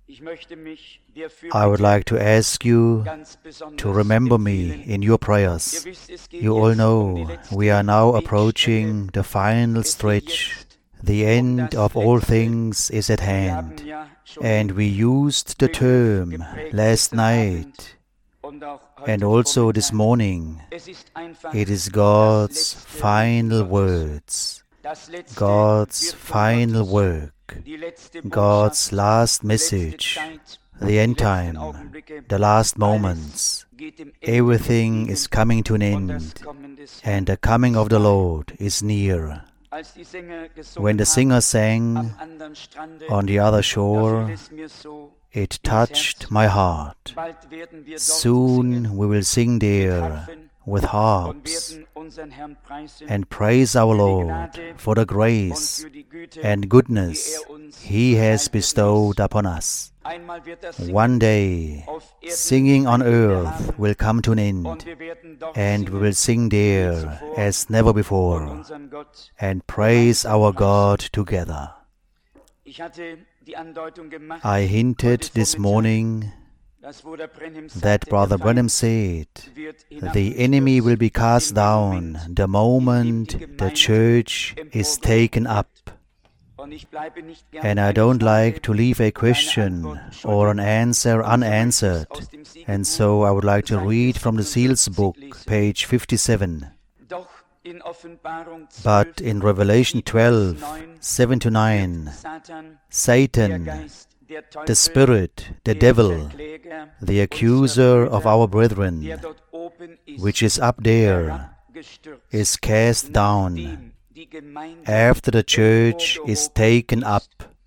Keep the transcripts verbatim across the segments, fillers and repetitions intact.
I would like to ask you to remember me in your prayers. You all know we are now approaching the final stretch. The end of all things is at hand. And we used the term last night and also this morning. It is God's final words, God's final work, God's last message, the end time, the last moments. Everything is coming to an end, and the coming of the Lord is near. When the singer sang on the other shore, it touched my heart. Soon we will sing there with harps and praise our Lord for the grace and goodness He has bestowed upon us. One day, singing on earth will come to an end, and we will sing there as never before, and praise our God together. I hinted this morning that Brother Branham said, the enemy will be cast down the moment the church is taken up. And I don't like to leave a question or an answer unanswered. And so I would like to read from the Seals book, page fifty-seven. But in Revelation twelve, seven to nine, Satan, the spirit, the devil, the accuser of our brethren, which is up there, is cast down after the church is taken up.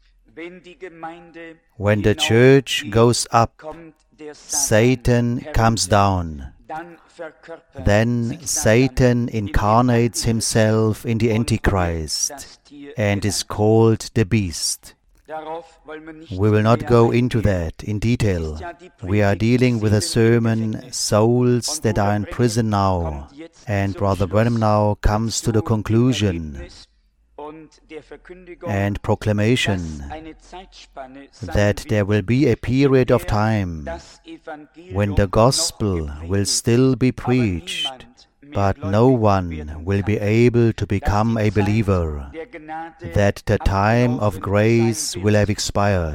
When the church goes up, Satan comes down. Then Satan incarnates himself in the Antichrist and is called the beast. We will not go into that in detail. We are dealing with a sermon, Souls That Are in Prison Now, and Brother Branham now comes to the conclusion and proclamation that there will be a period of time when the gospel will still be preached, but no one will be able to become a believer, that the time of grace will have expired.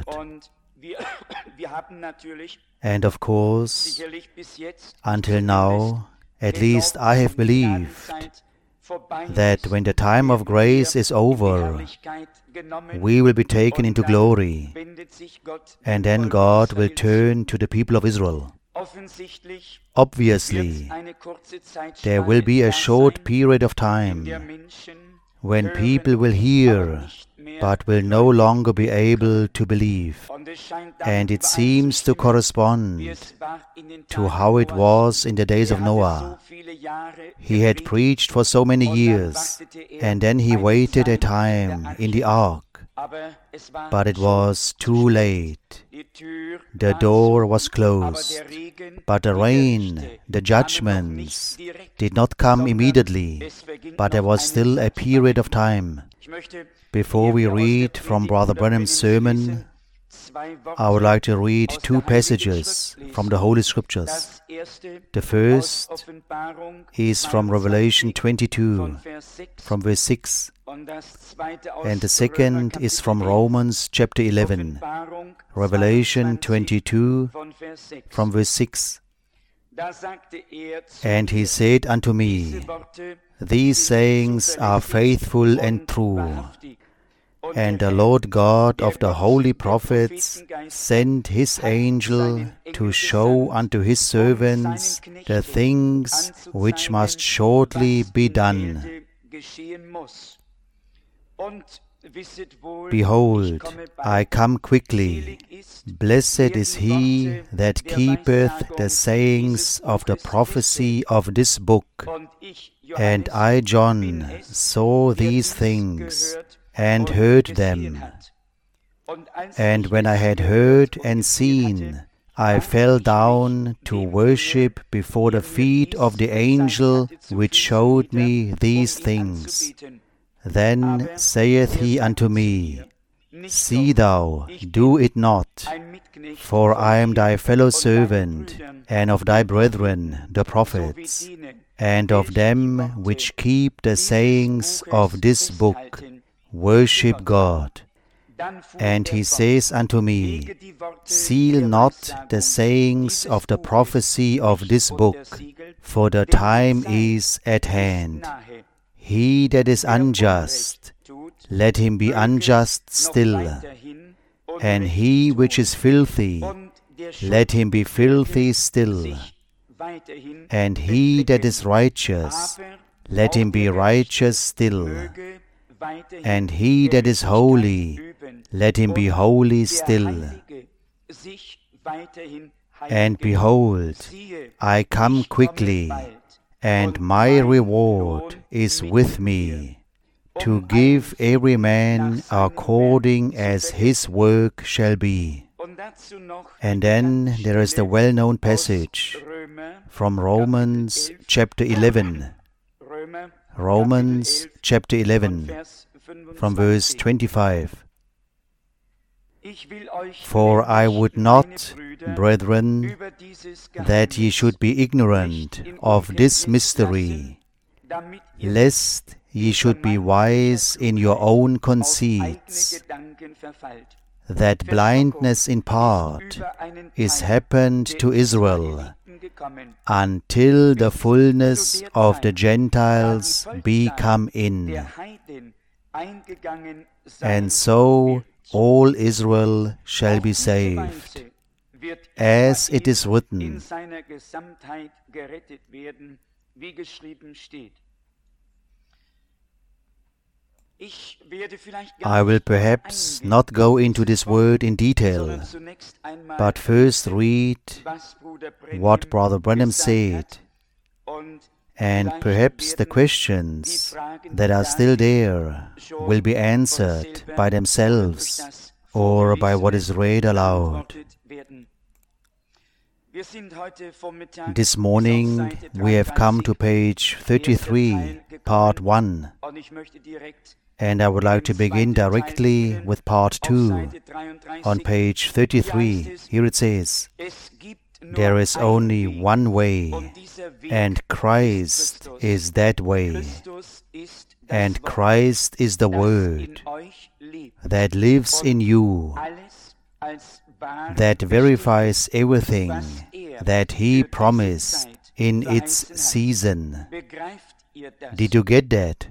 And of course, until now, at least I have believed that when the time of grace is over, we will be taken into glory, and then God will turn to the people of Israel. Obviously, there will be a short period of time when people will hear but will no longer be able to believe. And it seems to correspond to how it was in the days of Noah. He had preached for so many years, and then he waited a time in the ark. But it was too late. The door was closed, but the rain, the judgments, did not come immediately, but there was still a period of time. Before we read from Brother Branham's sermon, I would like to read two passages from the Holy Scriptures. The first is from Revelation twenty-two, from verse six, and the second is from Romans chapter eleven, Revelation twenty-two, from verse six. And he said unto me, these sayings are faithful and true. And the Lord God of the holy prophets sent his angel to show unto his servants the things which must shortly be done. Behold, I come quickly. Blessed is he that keepeth the sayings of the prophecy of this book. And I, John, saw these things, and heard them. And when I had heard and seen, I fell down to worship before the feet of the angel which showed me these things. Then saith he unto me, See thou, do it not, for I am thy fellow servant, and of thy brethren the prophets, and of them which keep the sayings of this book, worship God. And he says unto me, Seal not the sayings of the prophecy of this book, for the time is at hand. He that is unjust, let him be unjust still, and he which is filthy, let him be filthy still, and he that is righteous, let him be righteous still, and he that is holy, let him be holy still. And behold, I come quickly, and my reward is with me, to give every man according as his work shall be. And then there is the well-known passage from Romans chapter eleven. Romans chapter eleven, from verse twenty-five. For I would not, brethren, that ye should be ignorant of this mystery, lest ye should be wise in your own conceits, that blindness in part is happened to Israel, until the fullness of the Gentiles be come in. And so all Israel shall be saved, as it is written, I will perhaps not go into this word in detail, but first read what Brother Branham said, and perhaps the questions that are still there will be answered by themselves or by what is read aloud. This morning we have come to page thirty-three, part one, and I would like to begin directly with part two. On page thirty-three, here it says, there is only one way, and Christ is that way, and Christ is the Word that lives in you, that verifies everything that He promised in its season. Did you get that?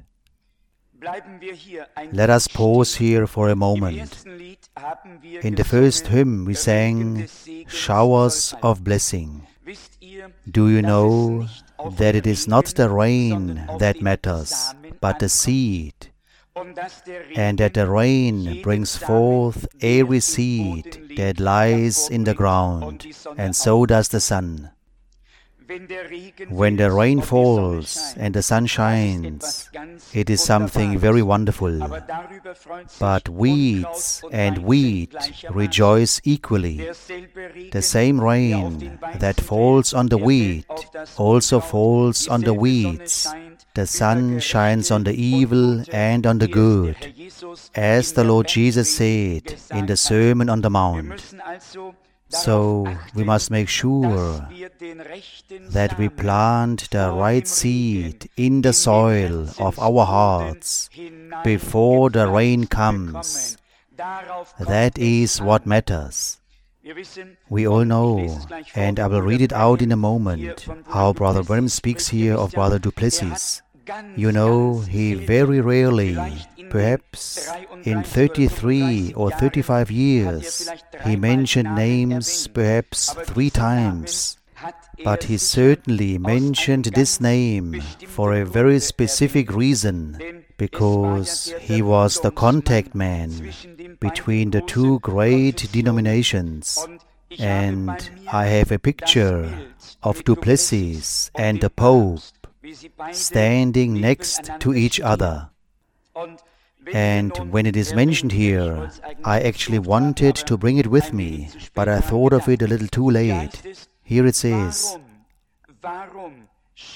Let us pause here for a moment. In the first hymn we sang showers of blessing. Do you know that it is not the rain that matters, but the seed, and that the rain brings forth every seed that lies in the ground, and so does the sun. When the rain falls and the sun shines, it is something very wonderful. But weeds and wheat rejoice equally. The same rain that falls on the wheat also falls on the weeds. The sun shines on the evil and on the good, as the Lord Jesus said in the Sermon on the Mount. So we must make sure that we plant the right seed in the soil of our hearts before the rain comes. That is what matters. We all know, and I will read it out in a moment, how Brother Branham speaks here of Brother Du Plessis. You know, he very rarely, perhaps in thirty-three or thirty-five years, he mentioned names perhaps three times. But he certainly mentioned this name for a very specific reason, because he was the contact man between the two great denominations. And I have a picture of Du Plessis and the Pope standing next to each other. And when it is mentioned here, I actually wanted to bring it with me, but I thought of it a little too late. Here it says,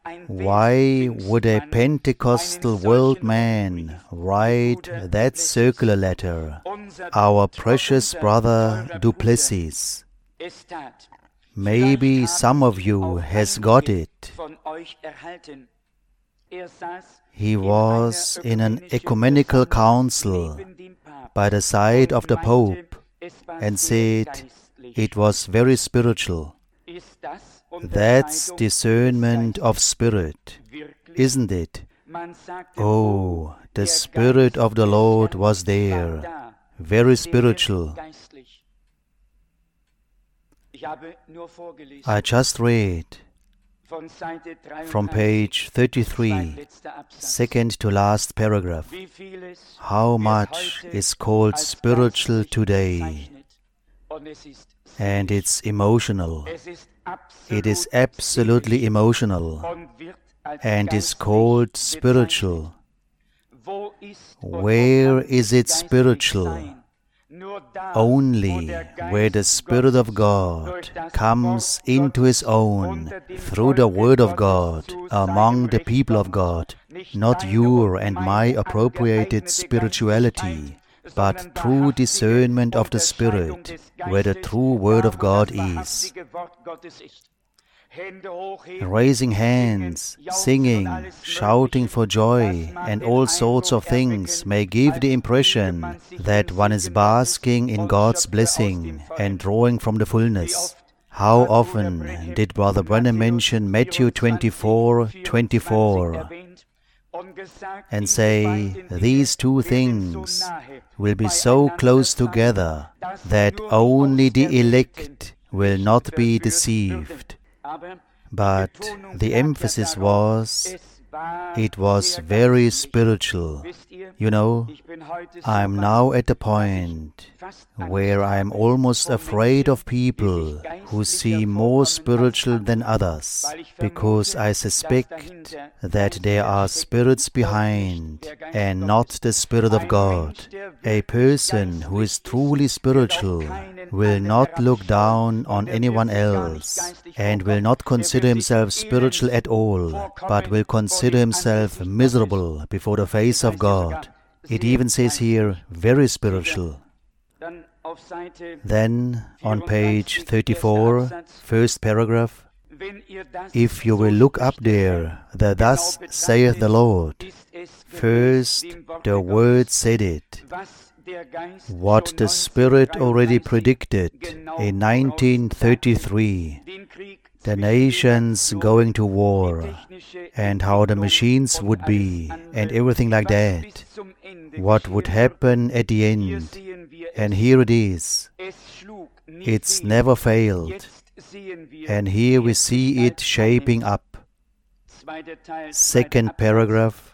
Why would a Pentecostal world man write that circular letter? Our precious brother Duplessis. Maybe some of you has got it. He was in an ecumenical council by the side of the Pope and said it was very spiritual. That's discernment of spirit, isn't it? Oh, the Spirit of the Lord was there, very spiritual. I just read from page thirty-three, second to last paragraph, how much is called spiritual today. And it's emotional. It is absolutely emotional and is called spiritual. Where is it spiritual? Only where the Spirit of God comes into His own through the Word of God among the people of God, not your and my appropriated spirituality, but true discernment of the Spirit, where the true Word of God is. Raising hands, singing, shouting for joy, and all sorts of things may give the impression that one is basking in God's blessing and drawing from the fullness. How often did Brother Branham mention Matthew twenty-four twenty-four and say, these two things will be so close together that only the elect will not be deceived. But the emphasis was, it was very spiritual. You know, I'm now at the point where I'm almost afraid of people who seem more spiritual than others, because I suspect that there are spirits behind and not the Spirit of God. A person who is truly spiritual will not look down on anyone else and will not consider himself spiritual at all, but will consider himself miserable before the face of God. It even says here, very spiritual. Then, on page thirty-four, first paragraph, if you will look up there, the thus saith the Lord, first the Word said it. What the Spirit already predicted in nineteen thirty-three, the nations going to war, and how the machines would be, and everything like that. What would happen at the end. And here it is. It's never failed. And here we see it shaping up. Second paragraph.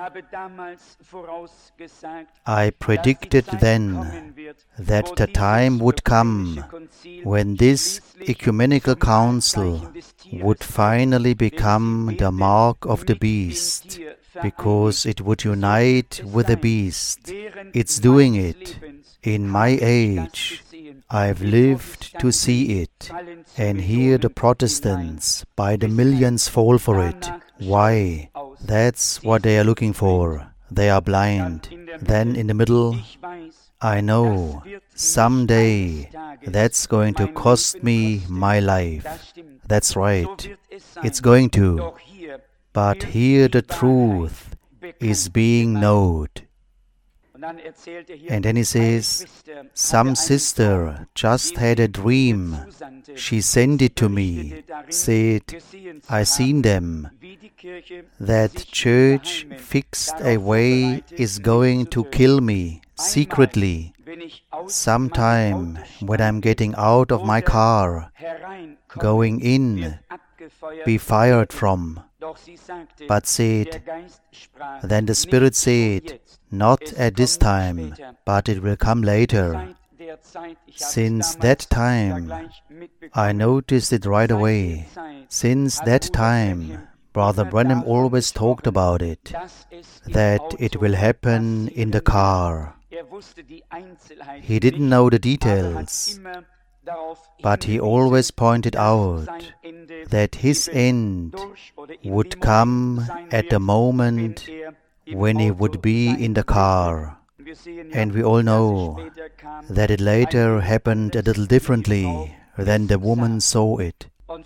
I predicted then that the time would come when this ecumenical council would finally become the mark of the beast, because it would unite with the beast. It's doing it. In my age, I've lived to see it, and here the Protestants by the millions fall for it. Why? That's what they are looking for. They are blind. Then in the middle, I know, someday that's going to cost me my life. That's right. It's going to. But here the truth is being known. And then he says, some sister just had a dream. She sent it to me, said, I seen them. That church fixed a way is going to kill me secretly. Sometime when I'm getting out of my car, going in, be fired from. But said, then the Spirit said, not at this time, but it will come later. Since that time, I noticed it right away. Since that time, Brother Branham always talked about it, that it will happen in the car. He didn't know the details, but he always pointed out that his end would come at the moment when he would be in the car. And we all know that it later happened a little differently than the woman saw it.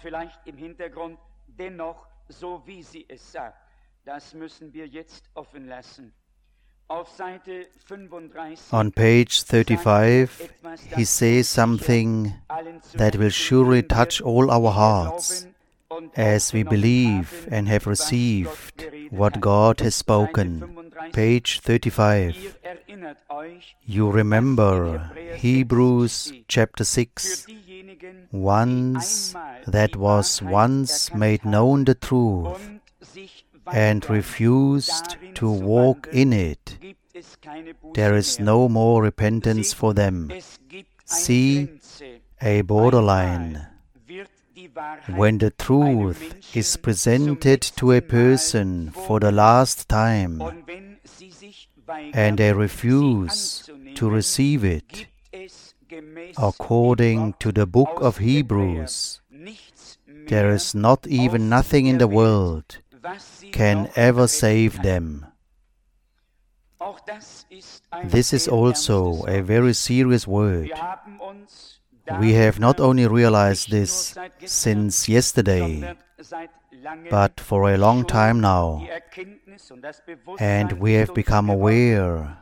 On page thirty-five, he says something that will surely touch all our hearts as we believe and have received what God has spoken. Page thirty-five. You remember Hebrews chapter six. Once that was once made known the truth and refused to walk in it, there is no more repentance for them. See, a borderline. When the truth is presented to a person for the last time and they refuse to receive it, according to the book of Hebrews, there is not even nothing in the world can ever save them. This is also a very serious word. We have not only realized this since yesterday, but for a long time now, and we have become aware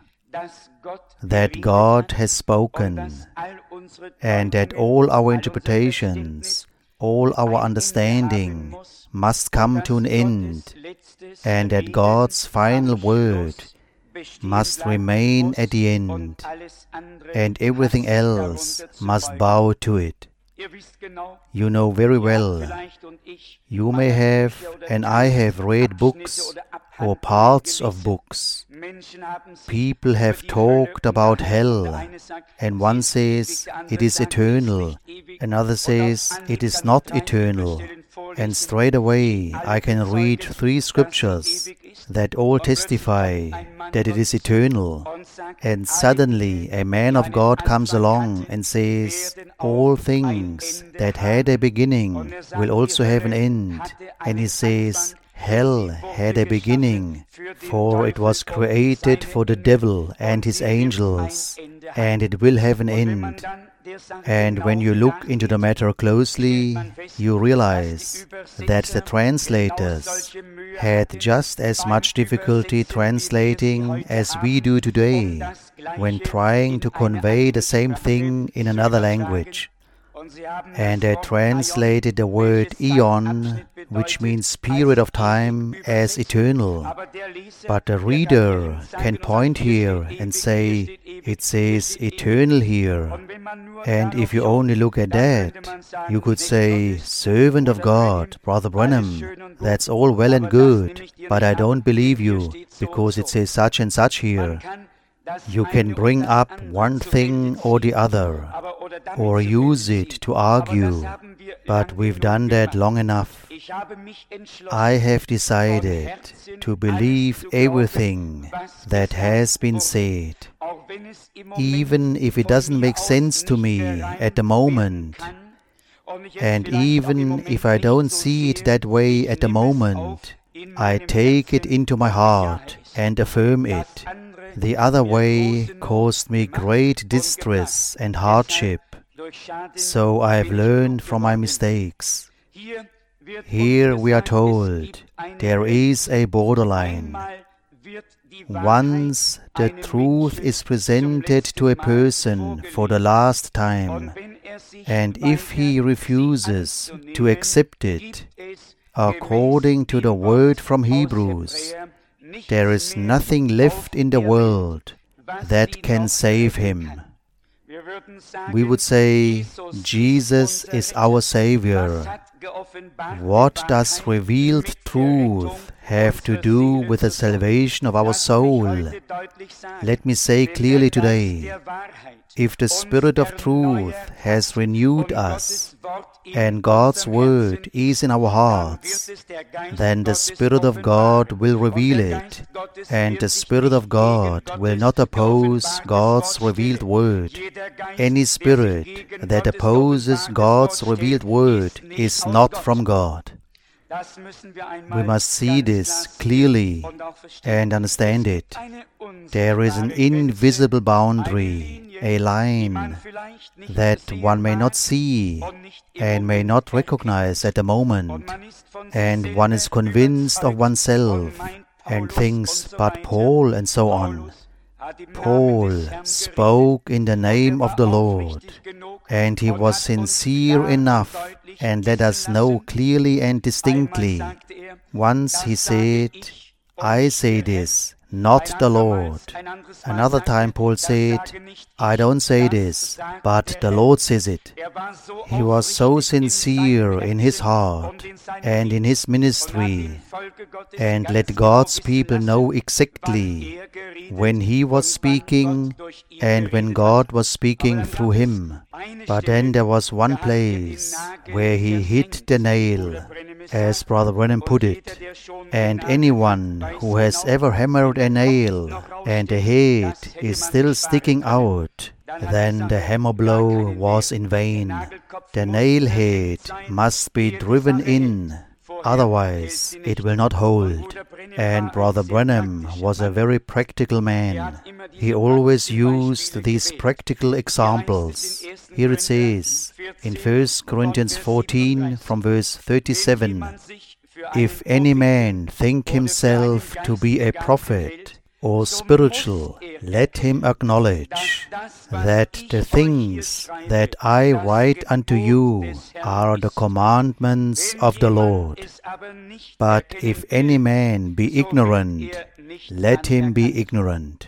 that God has spoken, and that all our interpretations, all our understanding must come to an end, and that God's final word must remain at the end, and everything else must bow to it. You know very well, you may have and I have read books or parts of books. People have talked about hell, and one says it is eternal, another says it is not eternal, and straight away I can read three scriptures that all testify that it is eternal, and suddenly a man of God comes along and says, all things that had a beginning will also have an end, and he says, hell had a beginning, for it was created for the devil and his angels, and it will have an end. And when you look into the matter closely, you realize that the translators had just as much difficulty translating as we do today when trying to convey the same thing in another language. And they translated the word eon, which means period of time, as eternal. But the reader can point here and say, it says eternal here. And if you only look at that, you could say, servant of God, Brother Branham, that's all well and good, but I don't believe you, because it says such and such here. You can bring up one thing or the other, or use it to argue, but we've done that long enough. I have decided to believe everything that has been said, even if it doesn't make sense to me at the moment, and even if I don't see it that way at the moment, I take it into my heart and affirm it. The other way caused me great distress and hardship, so I have learned from my mistakes. Here we are told there is a borderline. Once the truth is presented to a person for the last time, and if he refuses to accept it, according to the word from Hebrews, there is nothing left in the world that can save him. We would say, Jesus is our Savior. What does revealed truth have to do with the salvation of our soul. Let me say clearly today, if the Spirit of truth has renewed us and God's Word is in our hearts, then the Spirit of God will reveal it, and the Spirit of God will not oppose God's revealed Word. Any spirit that opposes God's revealed Word is not from God. We must see this clearly and understand it. There is an invisible boundary, a line that one may not see and may not recognize at the moment, and one is convinced of oneself and thinks, but Paul and so on. Paul spoke in the name of the Lord, and he was sincere enough and let us know clearly and distinctly. Once he said, I say this, not the Lord. Another time Paul said, I don't say this, but the Lord says it. He was so sincere in his heart and in his ministry, and let God's people know exactly when he was speaking and when God was speaking through him. But then there was one place where he hit the nail, as Brother Branham put it, and anyone who has ever hammered a nail and the head is still sticking out, then the hammer blow was in vain. The nail head must be driven in, otherwise it will not hold. And Brother Branham was a very practical man. He always used these practical examples. Here it says, in First Corinthians fourteen, from verse thirty-seven, if any man think himself to be a prophet or spiritual, let him acknowledge that the things that I write unto you are the commandments of the Lord. But if any man be ignorant, let him be ignorant.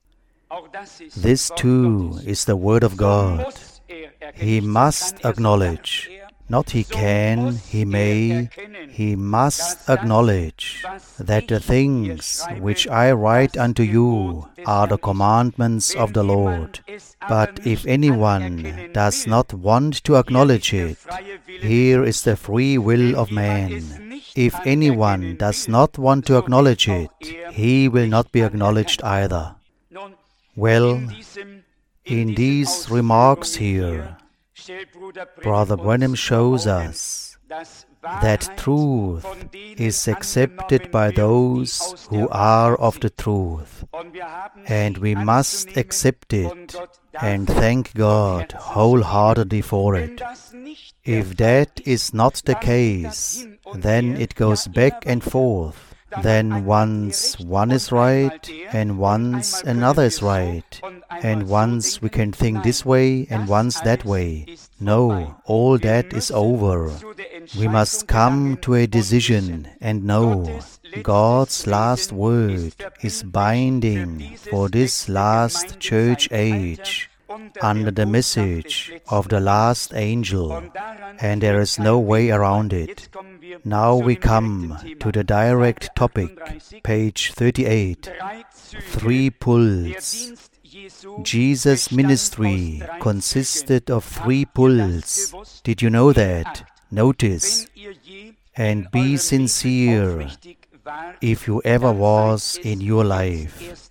This too is the word of God. He must acknowledge. Not he can, he may, he must acknowledge that the things which I write unto you are the commandments of the Lord. But if anyone does not want to acknowledge it, here is the free will of man. If anyone does not want to acknowledge it, he will not be acknowledged either. Well, in these remarks here, Brother Branham shows us that truth is accepted by those who are of the truth, and we must accept it and thank God wholeheartedly for it. If that is not the case, then it goes back and forth. Then once one is right, and once another is right, and once we can think this way, and once that way. No, all that is over. We must come to a decision and know God's last word is binding for this last church age, under the message of the last angel, and there is no way around it. Now we come to the direct topic, page thirty-eight, three pulls. Jesus' ministry consisted of three pulls. Did you know that? Notice, and be sincere if you ever was in your life.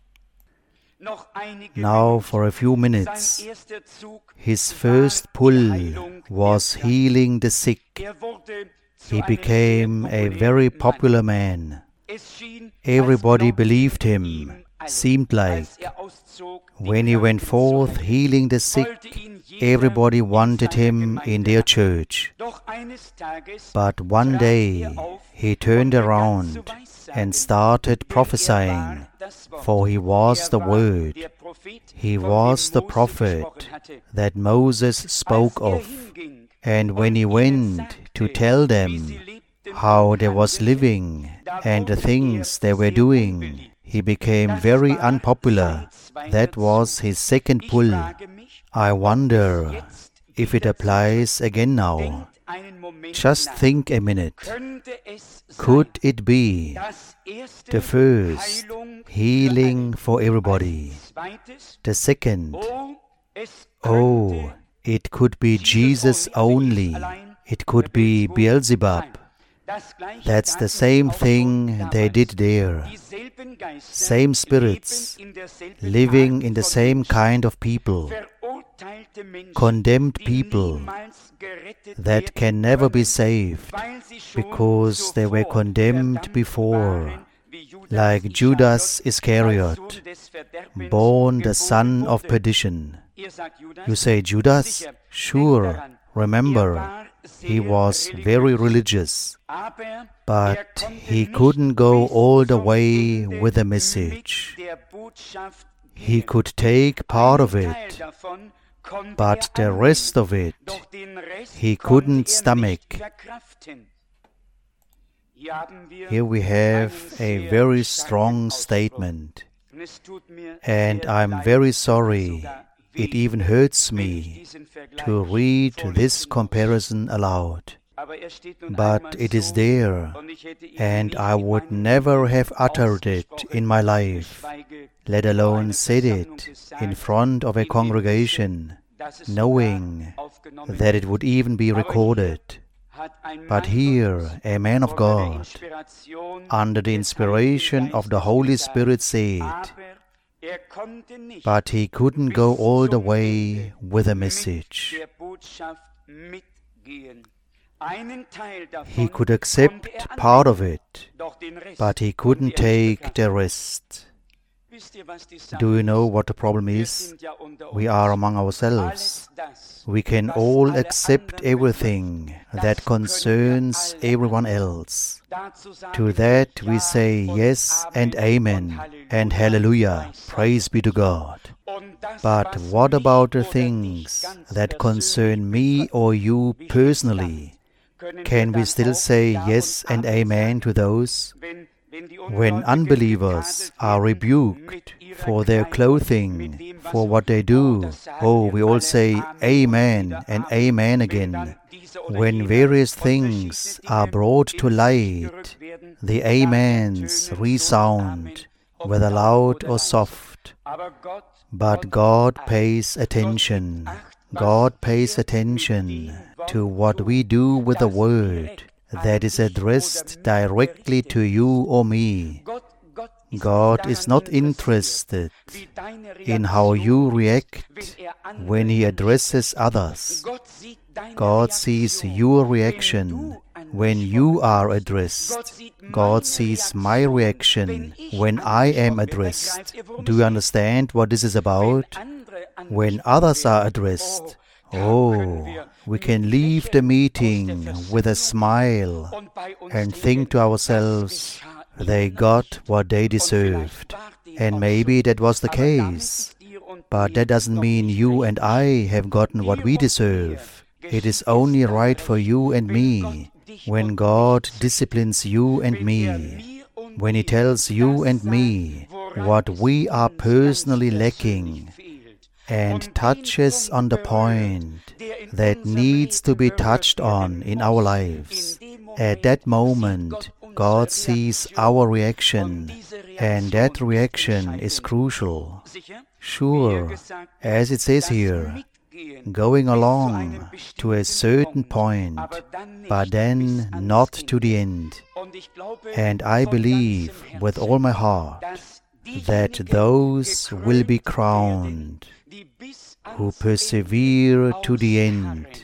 Now for a few minutes, his first pull was healing the sick. He became a very popular man. Everybody believed him, seemed like. When he went forth healing the sick, everybody wanted him in their church. But one day he turned around and started prophesying, for he was the Word. He was the prophet that Moses spoke of. And when he went to tell them how they was living and the things they were doing, he became very unpopular. That was his second pull. I wonder if it applies again now. Just think a minute. Could it be the first healing for everybody? The second, oh, it could be Jesus only. It could be Beelzebub. That's the same thing they did there. Same spirits, living in the same kind of people. Condemned people that can never be saved because they were condemned before, like Judas Iscariot, born the son of perdition. You say, Judas? Sure, remember, he was very religious, but he couldn't go all the way with the message. He could take part of it, but the rest of it he couldn't stomach. Here we have a very strong statement, and I'm very sorry, it even hurts me to read this comparison aloud. But it is there, and I would never have uttered it in my life, let alone said it in front of a congregation, knowing that it would even be recorded. But here, a man of God, under the inspiration of the Holy Spirit, said, but he couldn't go all the way with the message. He could accept part of it, but he couldn't take the rest. Do you know what the problem is? We are among ourselves. We can all accept everything that concerns everyone else. To that we say yes and amen and hallelujah, praise be to God. But what about the things that concern me or you personally? Can we still say yes and amen to those? When unbelievers are rebuked for their clothing, for what they do, oh, we all say amen and amen again. When various things are brought to light, the amens resound, whether loud or soft. But God pays attention. God pays attention to what we do with the word that is addressed directly to you or me. God is not interested in how you react when He addresses others. God sees your reaction when you are addressed. God sees my reaction when I am addressed. Do you understand what this is about? When others are addressed, oh, we can leave the meeting with a smile and think to ourselves, they got what they deserved. And maybe that was the case. But that doesn't mean you and I have gotten what we deserve. It is only right for you and me when God disciplines you and me, when He tells you and me what we are personally lacking, and touches on the point that needs to be touched on in our lives. At that moment, God sees our reaction, and that reaction is crucial. Sure, as it says here, going along to a certain point, but then not to the end. And I believe with all my heart that those will be crowned who persevere to the end,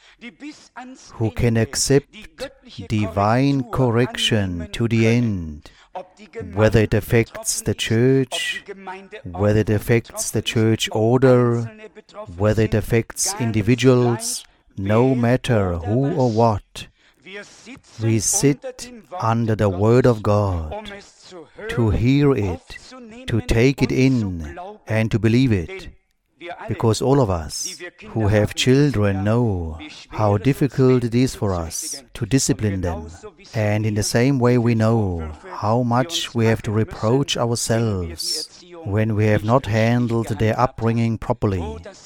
who can accept divine correction to the end, whether it affects the church, whether it affects the church order, whether it affects individuals, no matter who or what. We sit under the Word of God to hear it, to take it in, and to believe it. Because all of us who have children know how difficult it is for us to discipline them. And in the same way we know how much we have to reproach ourselves when we have not handled their upbringing properly.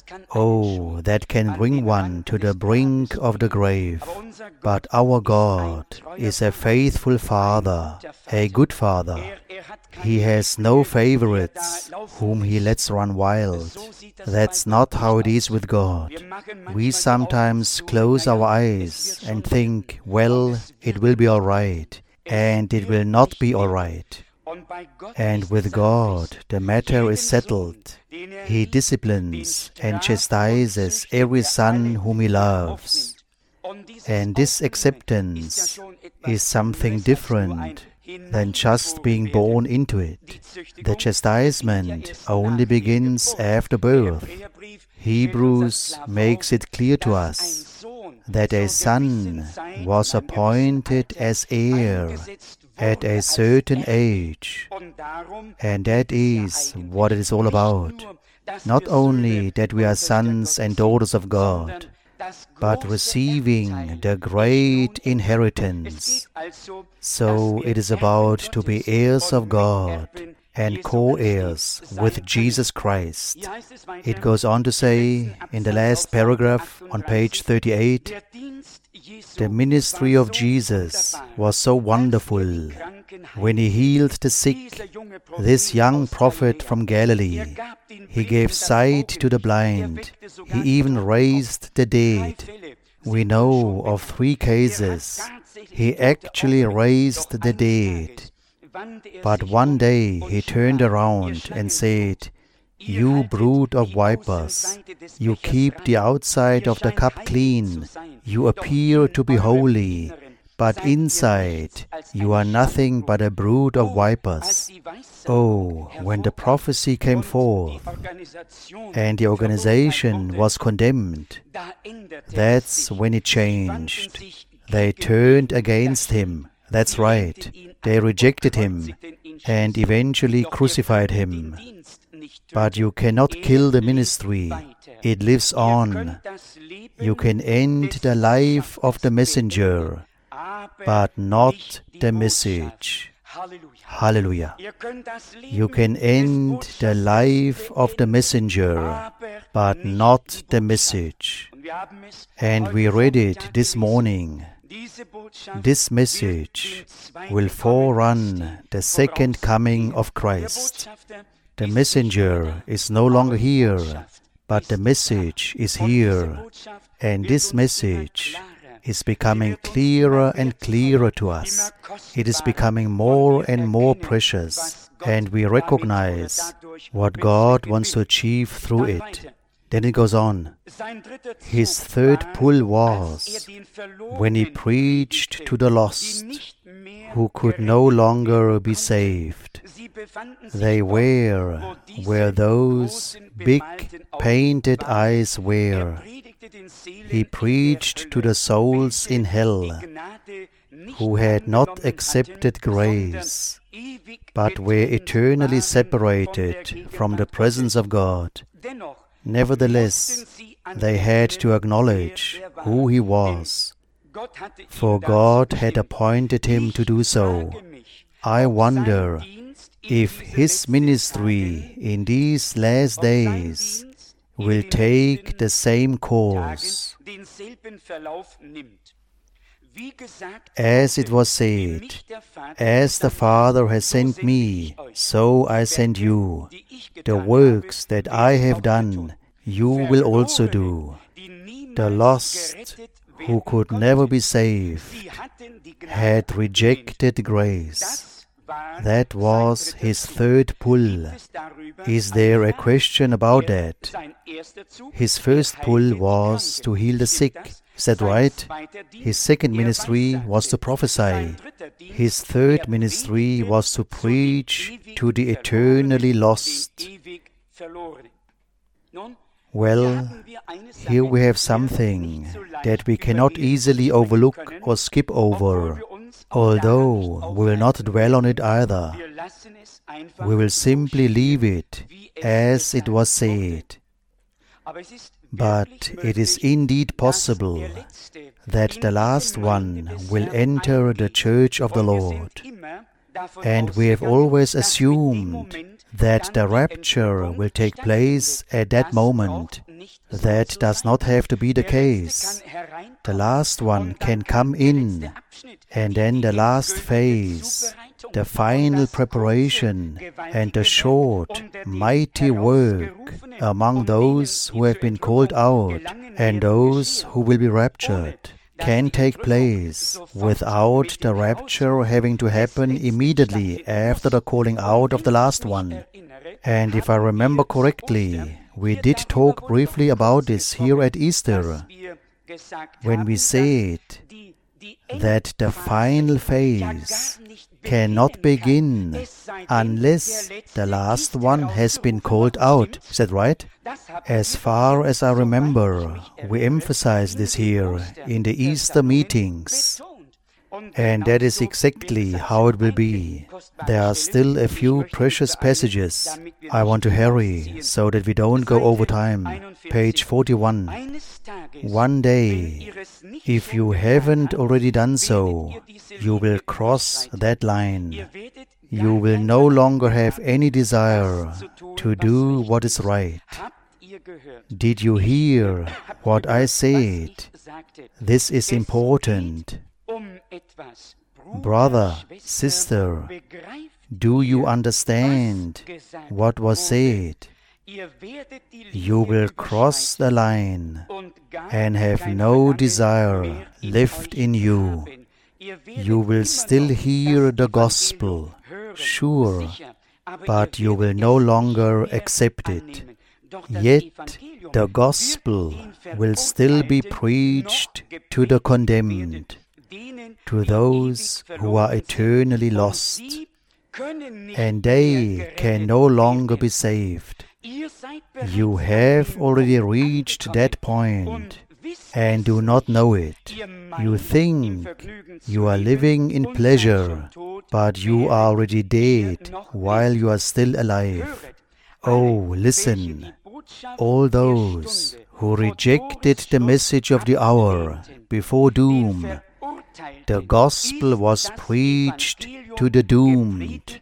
Oh, that can bring one to the brink of the grave. But our God is a faithful Father, a good Father. He has no favorites whom He lets run wild. That's not how it is with God. We sometimes close our eyes and think, well, it will be all right, and it will not be all right. And with God, the matter is settled. He disciplines and chastises every son whom He loves. And this acceptance is something different than just being born into it. The chastisement only begins after birth. Hebrews makes it clear to us that a son was appointed as heir at a certain age, and that is what it is all about. Not only that we are sons and daughters of God, but receiving the great inheritance. So it is about to be heirs of God and co-heirs with Jesus Christ. It goes on to say in the last paragraph on page thirty-eight, the ministry of Jesus was so wonderful. When He healed the sick, this young prophet from Galilee, He gave sight to the blind. He even raised the dead. We know of three cases. He actually raised the dead. But one day He turned around and said, "You brood of vipers, you keep the outside of the cup clean. You appear to be holy, but inside you are nothing but a brood of vipers." Oh, when the prophecy came forth and the organization was condemned, that's when it changed. They turned against Him. That's right. They rejected Him and eventually crucified Him. But you cannot kill the ministry. It lives on. You can end the life of the messenger, but not the message. Hallelujah. You can end the life of the messenger, but not the message. And we read it this morning. This message will forerun the second coming of Christ. The messenger is no longer here, but the message is here. And this message is becoming clearer and clearer to us. It is becoming more and more precious, and we recognize what God wants to achieve through it. Then it goes on. His third pull was when He preached to the lost, who could no longer be saved. They were where those big painted eyes were. He preached to the souls in hell, who had not accepted grace, but were eternally separated from the presence of God. Nevertheless, they had to acknowledge who He was, for God had appointed Him to do so. I wonder if His ministry in these last days will take the same course. As it was said, "As the Father has sent me, so I send you. The works that I have done, you will also do." The lost, who could never be saved, had rejected grace. That was His third pull. Is there a question about that? His first pull was to heal the sick. Is that right? His second ministry was to prophesy. His third ministry was to preach to the eternally lost. Well, here we have something that we cannot easily overlook or skip over, although we will not dwell on it either. We will simply leave it as it was said. But it is indeed possible that the last one will enter the church of the Lord. And we have always assumed that the rapture will take place at that moment. That does not have to be the case. The last one can come in, and then the last phase, the final preparation, and the short, mighty work among those who have been called out and those who will be raptured, can take place without the rapture having to happen immediately after the calling out of the last one. And if I remember correctly, we did talk briefly about this here at Easter, when we said that the final phase cannot begin unless the last one has been called out. Is that right? As far as I remember, we emphasize this here in the Easter meetings. And that is exactly how it will be. There are still a few precious passages. I want to hurry so that we don't go over time. Page forty-one. One day, if you haven't already done so, you will cross that line. You will no longer have any desire to do what is right. Did you hear what I said? This is important. Brother, sister, do you understand what was said? You will cross the line and have no desire left in you. You will still hear the gospel, sure, but you will no longer accept it. Yet the gospel will still be preached to the condemned, to those who are eternally lost, and they can no longer be saved. You have already reached that point and do not know it. You think you are living in pleasure, but you are already dead while you are still alive. Oh, listen, all those who rejected the message of the hour before doom, the gospel was preached to the doomed.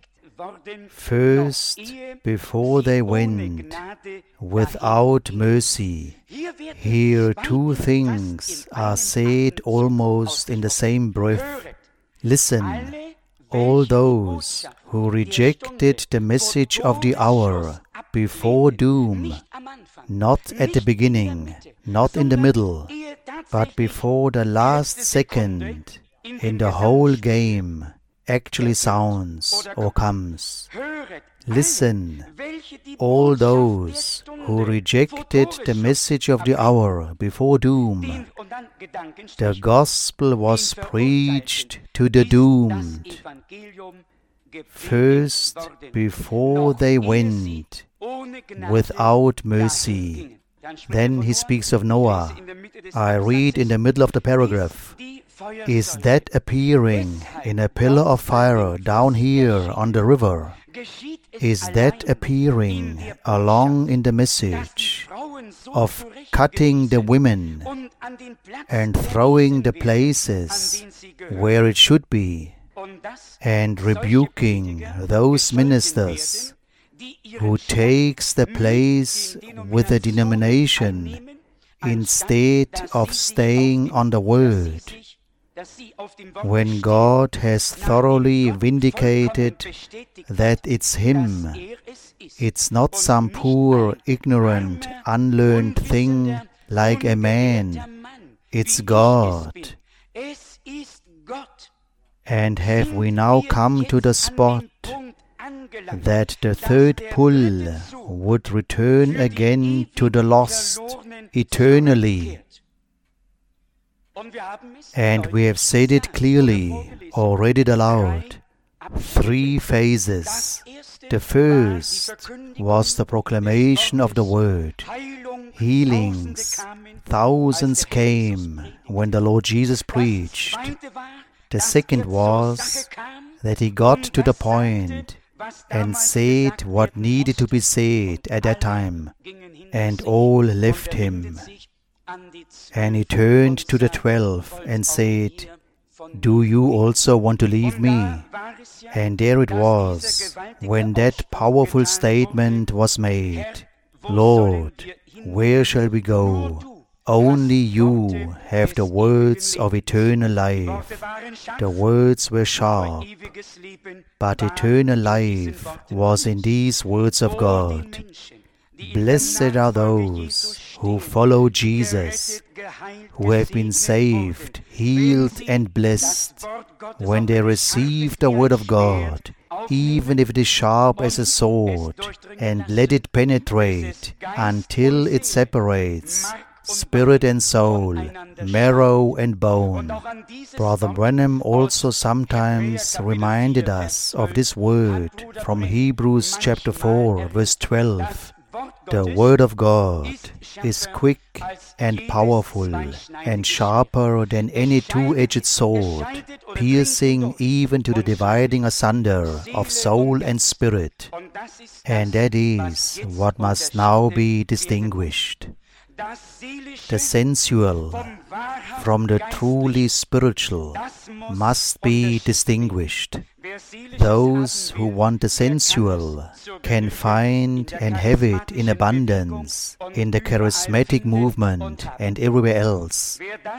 First, before they went, without mercy. Here two things are said almost in the same breath. Listen, all those who rejected the message of the hour before doom, not at the beginning, not in the middle, but before the last second in the whole game actually sounds or comes. Listen, all those who rejected the message of the hour before doom, the gospel was preached to the doomed. First, before they went, without mercy. Then he speaks of Noah. I read in the middle of the paragraph, is that appearing in a pillar of fire down here on the river? Is that appearing along in the message of cutting the women and throwing the places where it should be, and rebuking those ministers who takes the place with the denomination instead of staying on the word? When God has thoroughly vindicated that it's Him, it's not some poor, ignorant, unlearned thing like a man, it's God. And have we now come to the spot that the third pull would return again to the lost eternally? And we have said it clearly, or read it aloud. Three phases. The first was the proclamation of the word. Healings, thousands came when the Lord Jesus preached. The second was that He got to the point and said what needed to be said at that time, and all left Him. And He turned to the twelve and said, Do you also want to leave me? And there it was, when that powerful statement was made, Lord, where shall we go? Only you have the words of eternal life. The words were sharp, but eternal life was in these words of God. Blessed are those who follow Jesus, who have been saved, healed and blessed, when they receive the word of God, even if it is sharp as a sword, and let it penetrate until it separates spirit and soul, marrow and bone. Brother Branham also sometimes reminded us of this word from Hebrews chapter four, verse twelve. The word of God is quick and powerful and sharper than any two-edged sword, piercing even to the dividing asunder of soul and spirit. And that is what must now be distinguished. The sensual from the truly spiritual must be distinguished. Those who want the sensual can find and have it in abundance in the charismatic movement and everywhere else.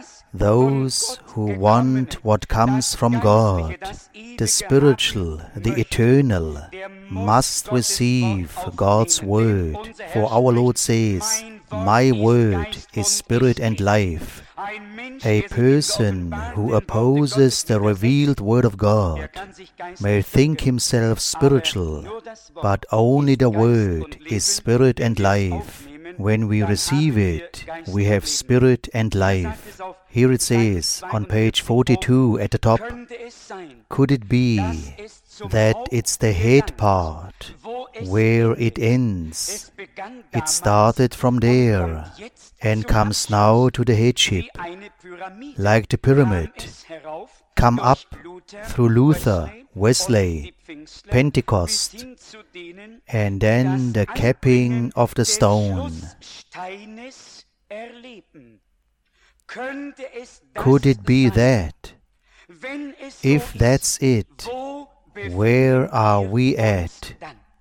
Those who want what comes from God, the spiritual, the eternal, must receive God's word. For our Lord says, "My word is spirit and life." A person who opposes the revealed word of God may think himself spiritual, but only the word is spirit and life. When we receive it, we have spirit and life. Here it says on page forty-two at the top, could it be that it's the head part where it ends? It started from there and comes now to the headship, like the pyramid, come up through Luther, Wesley, Pentecost, and then the capping of the stone. Could it be that? If that's it, where are we at?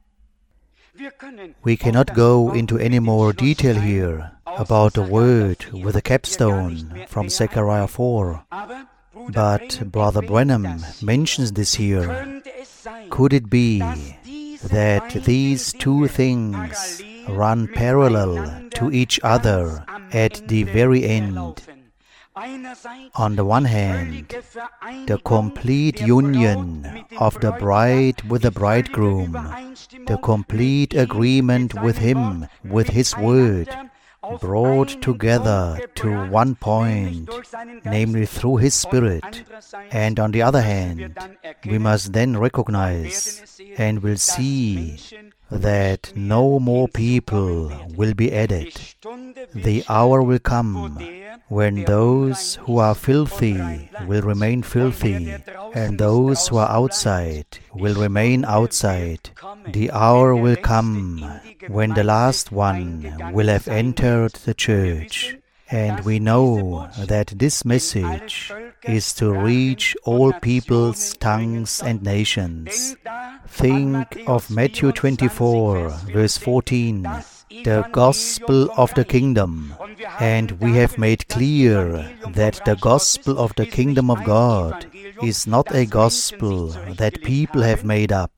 We cannot go into any more detail here about the word with the capstone from Zechariah four, but Brother Branham mentions this here. Could it be that these two things run parallel to each other at the very end? On the one hand, the complete union of the bride with the bridegroom, the complete agreement with him, with his word, brought together to one point, namely through his spirit. And on the other hand, we must then recognize and will see that no more people will be added. The hour will come when those who are filthy will remain filthy, and those who are outside will remain outside. The hour will come when the last one will have entered the church. And we know that this message is to reach all peoples, tongues, and nations. Think of Matthew twenty-four, verse fourteen, the gospel of the kingdom. And we have made clear that the gospel of the kingdom of God is not a gospel that people have made up,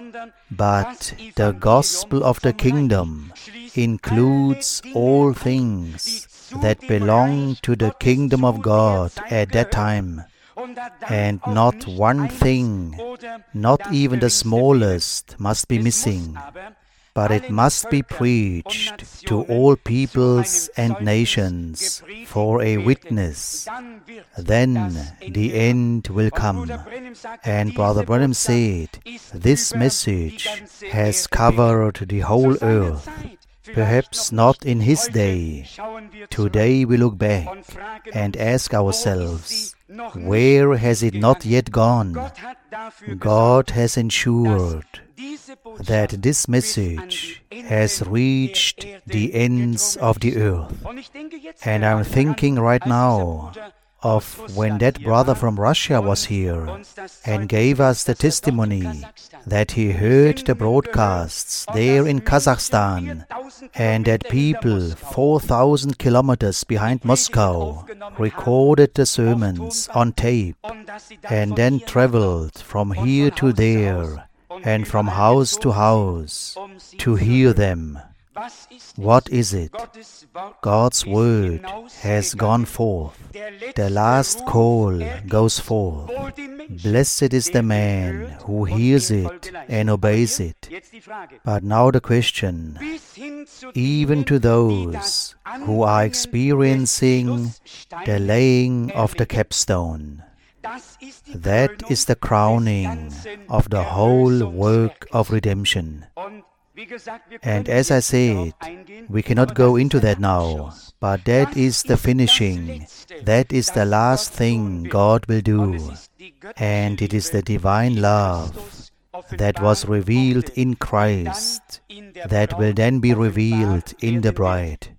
but the gospel of the kingdom includes all things that belong to the kingdom of God at that time, and not one thing, not even the smallest, must be missing, but it must be preached to all peoples and nations for a witness. Then the end will come. And Brother Branham said, this message has covered the whole earth. Perhaps not in his day. Today we look back and ask ourselves, where has it not yet gone? God has ensured that this message has reached the ends of the earth. And I'm thinking right now of when that brother from Russia was here and gave us the testimony that he heard the broadcasts there in Kazakhstan, and that people four thousand kilometers behind Moscow recorded the sermons on tape and then traveled from here to there and from house to house to hear them. What is it? God's word has gone forth. The last call goes forth. Blessed is the man who hears it and obeys it. But now the question, even to those who are experiencing the laying of the capstone, that is the crowning of the whole work of redemption. And as I said, we cannot go into that now, but that is the finishing, that is the last thing God will do, and it is the divine love that was revealed in Christ, that will then be revealed in the bride.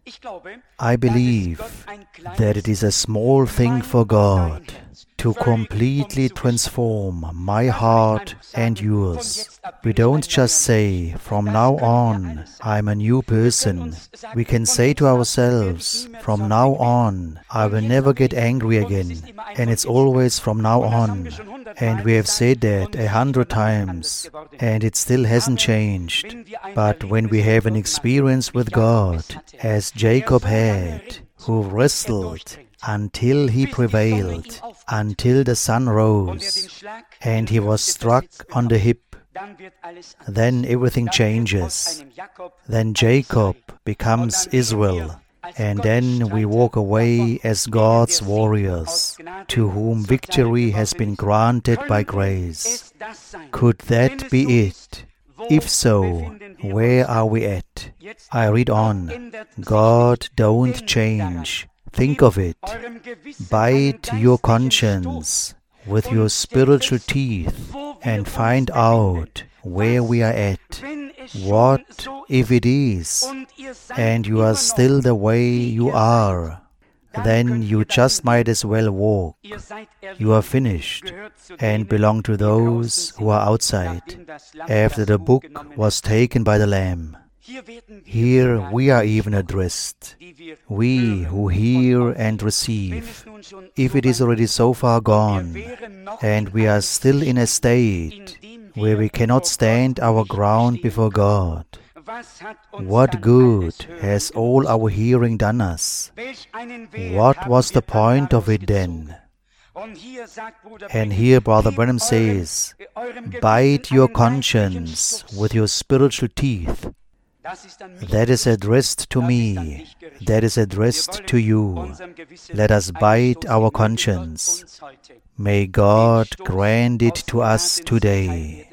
I believe that it is a small thing for God to completely transform my heart and yours. We don't just say, from now on, I'm a new person. We can say to ourselves, from now on, I will never get angry again. And it's always from now on. And we have said that a hundred times, and it still hasn't changed. But when we have an experience with God, as Jacob had, who wrestled until he prevailed, until the sun rose, and he was struck on the hip, then everything changes. Then Jacob becomes Israel, and then we walk away as God's warriors, to whom victory has been granted by grace. Could that be it? If so, where are we at? I read on. God don't change. Think of it. Bite your conscience with your spiritual teeth and find out where we are at. What if it is, and you are still the way you are? Then you just might as well walk. You are finished and belong to those who are outside, after the book was taken by the Lamb. Here we are even addressed, we who hear and receive. If it is already so far gone, and we are still in a state where we cannot stand our ground before God, what good has all our hearing done us? What was the point of it then? And here Brother Branham says, bite your conscience with your spiritual teeth. That is addressed to me. That is addressed to you. Let us bite our conscience. May God grant it to us today,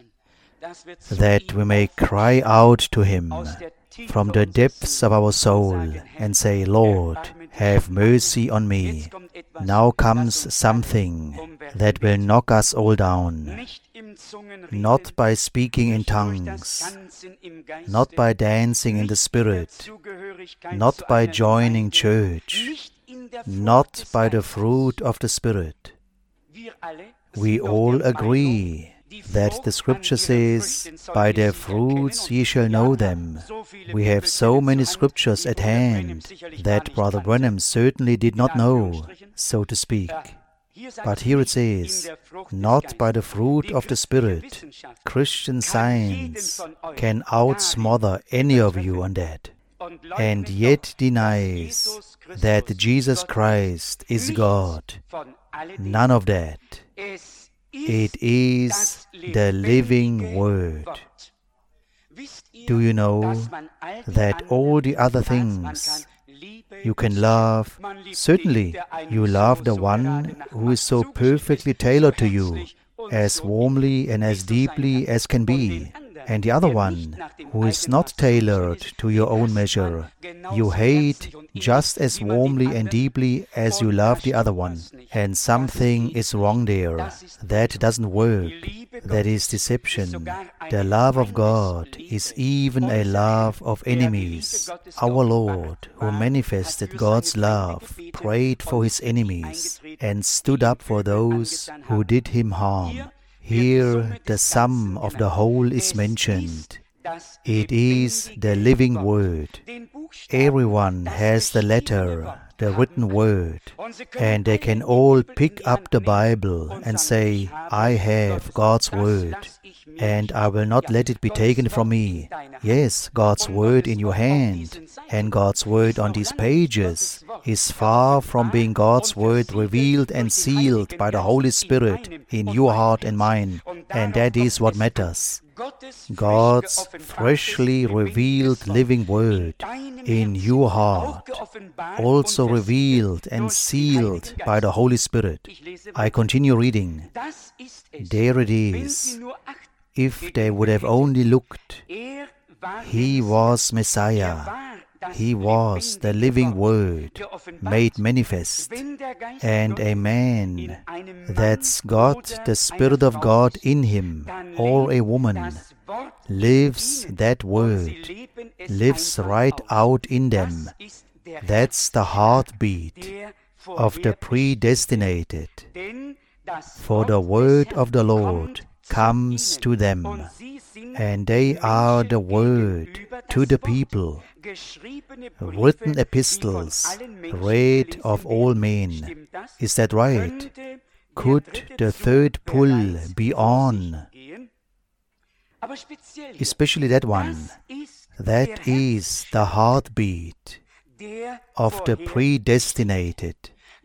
that we may cry out to Him from the depths of our soul and say, Lord, have mercy on me. Now comes something that will knock us all down. Not by speaking in tongues, not by dancing in the Spirit, not by joining church, not by the fruit of the Spirit. We all agree that the Scripture says, by their fruits ye shall know them. We have so many Scriptures at hand that Brother Branham certainly did not know, so to speak. But here it says, not by the fruit of the Spirit. Christian Science can outsmother any of you on that, and yet denies that Jesus Christ is God. None of that. It is the living Word. Do you know that all the other things you can love? Certainly, you love the one who is so perfectly tailored to you, as warmly and as deeply as can be. and the other one who is not tailored to your own measure, you hate just as warmly and deeply as you love the other one. And something is wrong there. That doesn't work. That is deception. The love of God is even a love of enemies. Our Lord, who manifested God's love, prayed for his enemies and stood up for those who did him harm. Here the sum of the whole is mentioned. It is the living word. Everyone has the letter, the written word, and they can all pick up the Bible and say, I have God's word, and I will not let it be taken from me. Yes, God's word in your hand, and God's word on these pages is far from being God's word revealed and sealed by the Holy Spirit in your heart and mine, and that is what matters. God's freshly revealed living word in your heart, also revealed and sealed by the Holy Spirit. I continue reading. There it is. If they would have only looked, he was Messiah. He was the living Word made manifest, and a man that's got the Spirit of God in him, or a woman, lives that Word, lives right out in them. That's the heartbeat of the predestinated. For the Word of the Lord comes to them, and they are the Word to the people, written epistles, read of all men. Is that right? Could the third pull be on? Especially that one. That is the heartbeat of the predestinated,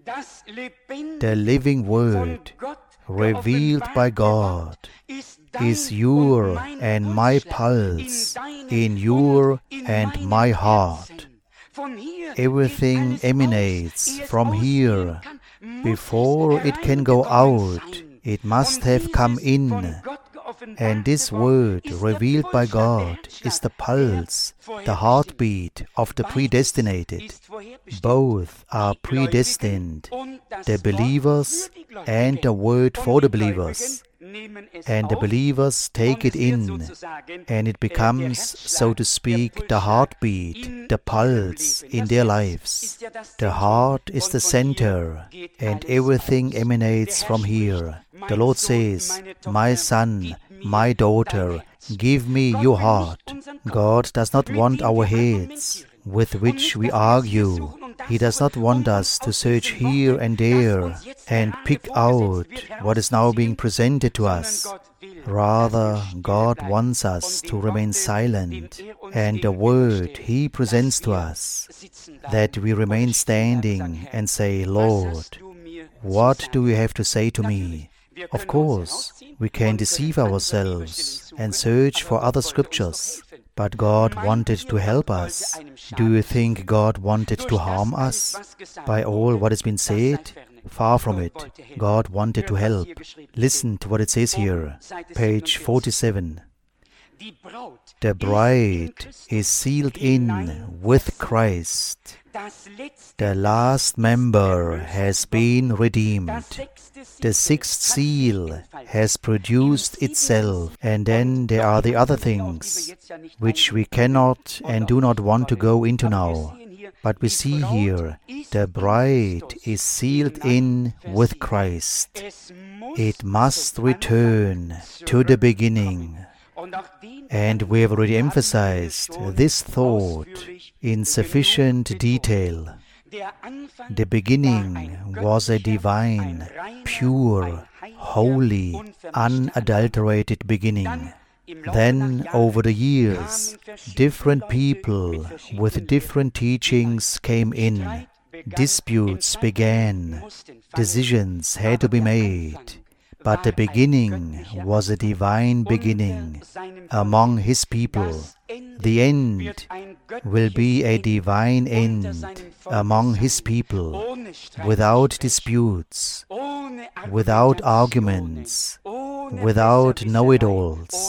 the living Word revealed by God is your and my pulse in your and my heart. Everything emanates from here. Before it can go out, it must have come in. And this word revealed by God is the pulse, the heartbeat of the predestinated. Both are predestined, the believers and the word for the believers. And the believers take it in, and it becomes, so to speak, the heartbeat, the pulse in their lives. The heart is the center, and everything emanates from here. The Lord says, my son, my daughter, give me your heart. God does not want our heads, with which we argue. He does not want us to search here and there and pick out what is now being presented to us. Rather, God wants us to remain silent, and the word He presents to us, that we remain standing and say, Lord, what do you have to say to me? Of course, we can deceive ourselves and search for other scriptures. But God wanted to help us. Do you think God wanted to harm us by all what has been said? Far from it. God wanted to help. Listen to what it says here, page forty-seven. The bride is sealed in with Christ. The last member has been redeemed. The sixth seal has produced itself. And then there are the other things, which we cannot and do not want to go into now. But we see here, the bride is sealed in with Christ. It must return to the beginning. And we have already emphasized this thought in sufficient detail. The beginning was a divine, pure, holy, unadulterated beginning. Then, over the years, different people with different teachings came in. Disputes began. Decisions had to be made. But the beginning was a divine beginning among His people. The end will be a divine end among His people, without disputes, without arguments, without know-it-alls.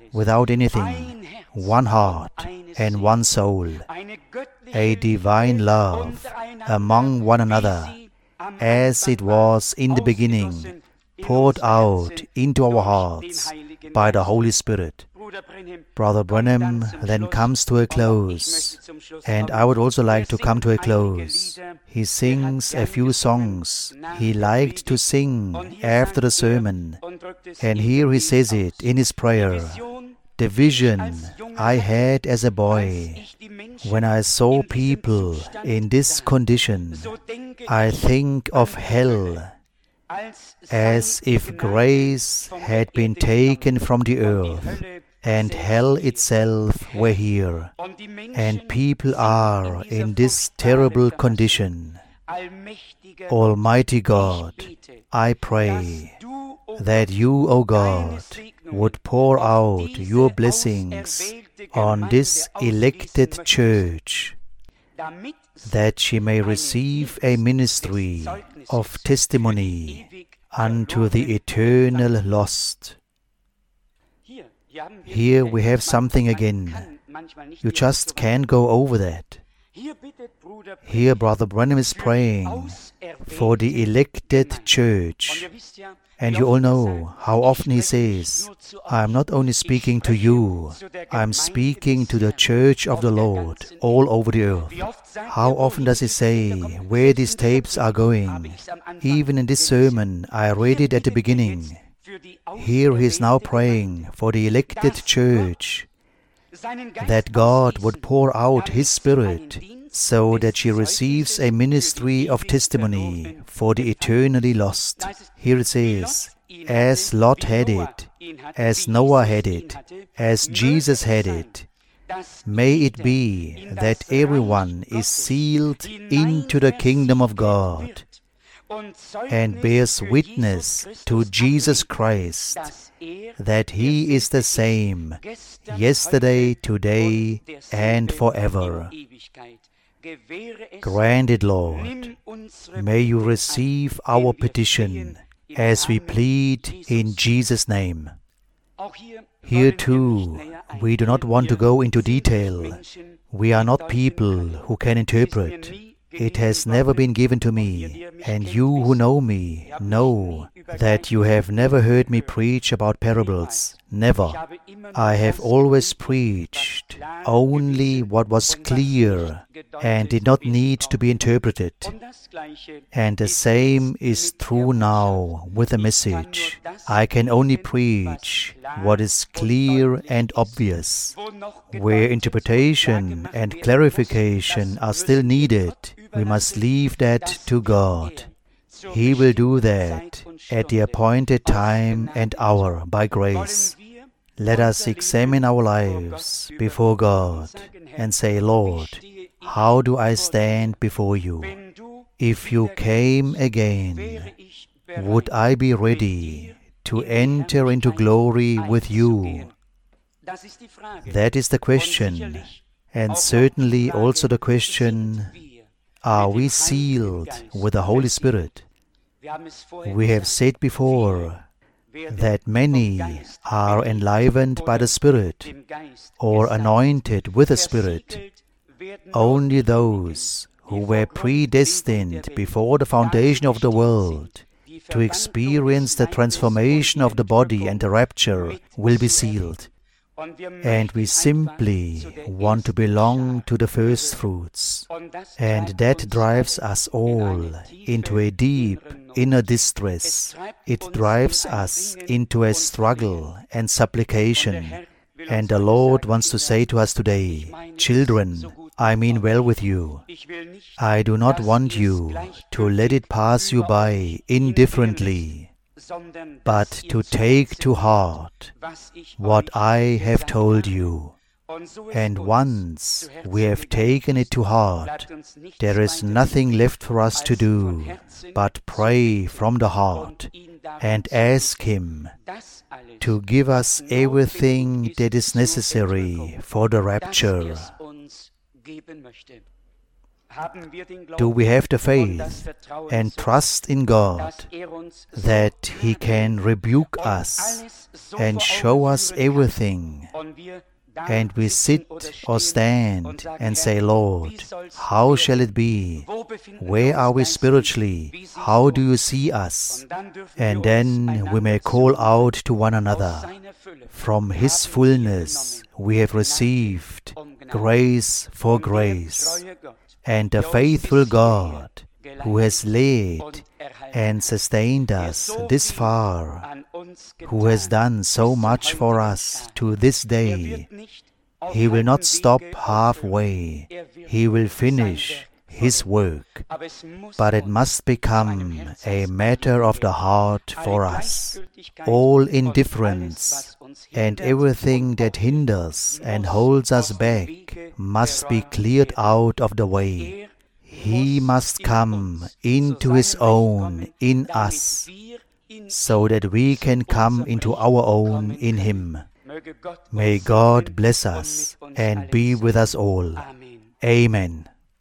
without anything, one heart and one soul, a divine love among one another, as it was in the beginning, poured out into our hearts by the Holy Spirit. Brother Branham then comes to a close, and I would also like to come to a close. He sings a few songs he liked to sing after the sermon, and here he says it in his prayer. The vision I had as a boy, when I saw people in this condition, I think of hell as if grace had been taken from the earth, and hell itself were here, and people are in this terrible condition. Almighty God, I pray that you, O God, would pour out your blessings on this elected church, that she may receive a ministry of testimony unto the eternal lost. Here we have something again. You just can't go over that. Here Brother Branham is praying for the elected church. And you all know how often he says, I am not only speaking to you, I am speaking to the church of the Lord all over the earth. How often does he say where these tapes are going? Even in this sermon, I read it at the beginning. Here he is now praying for the elected church, that God would pour out His Spirit so that she receives a ministry of testimony for the eternally lost. Here it says, as Lot had it, as Noah had it, as Jesus had it, may it be that everyone is sealed into the kingdom of God and bears witness to Jesus Christ that He is the same yesterday, today, and forever. Grant it, Lord. May you receive our petition as we plead in Jesus' name. Here too, we do not want to go into detail. We are not people who can interpret. It has never been given to me, and you who know me know that you have never heard me preach about parables. Never. I have always preached only what was clear and did not need to be interpreted. And the same is true now with the message. I can only preach what is clear and obvious. Where interpretation and clarification are still needed, we must leave that to God. He will do that at the appointed time and hour by grace. Let us examine our lives before God and say, Lord, how do I stand before you? If you came again, would I be ready to enter into glory with you? That is the question, and certainly also the question, are we sealed with the Holy Spirit? We have said before that many are enlivened by the Spirit or anointed with the Spirit. Only those who were predestined before the foundation of the world to experience the transformation of the body and the rapture will be sealed. And we simply want to belong to the first fruits. And that drives us all into a deep inner distress. It drives us into a struggle and supplication. And the Lord wants to say to us today, children, I mean well with you. I do not want you to let it pass you by indifferently, but to take to heart what I have told you. And once we have taken it to heart, there is nothing left for us to do but pray from the heart and ask Him to give us everything that is necessary for the rapture. do we have the faith and trust in God that He can rebuke us and show us everything, and we sit or stand and say, Lord, how shall it be? Where are we spiritually? How do you see us? And then we may call out to one another. From His fullness we have received grace for grace. And the faithful God, who has led and sustained us this far, who has done so much for us to this day, He will not stop halfway. He will finish His work. But it must become a matter of the heart for us. All indifference and everything that hinders and holds us back must be cleared out of the way. He must come into His own in us, so that we can come into our own in Him. May God bless us and be with us all. Amen.